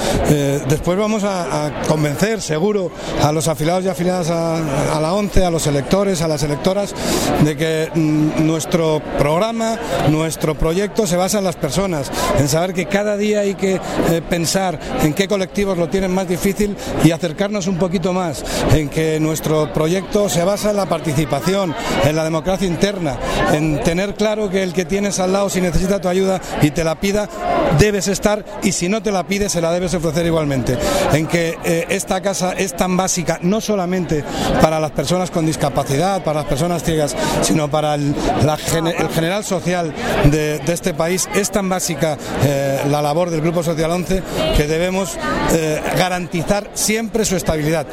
Después vamos a convencer, seguro, a los afiliados y afiliadas a la ONCE, a los electores, a las electoras, de que nuestro programa, nuestro proyecto se basa en las personas, en saber que cada día hay que pensar en qué colectivos lo tienen más difícil y acercarnos un poquito más, en que nuestro proyecto se basa en la participación, en la democracia interna, en tener claro que el que tienes al lado, si necesita tu ayuda y te la pida, debes estar, y si no te la pide, se la debes ofrecer igualmente, en que esta casa es tan básica, no solamente para las personas con discapacidad, para las personas ciegas, sino para el general social de este país. Es tan básica la labor del Grupo Social 11 que debemos garantizar siempre su estabilidad.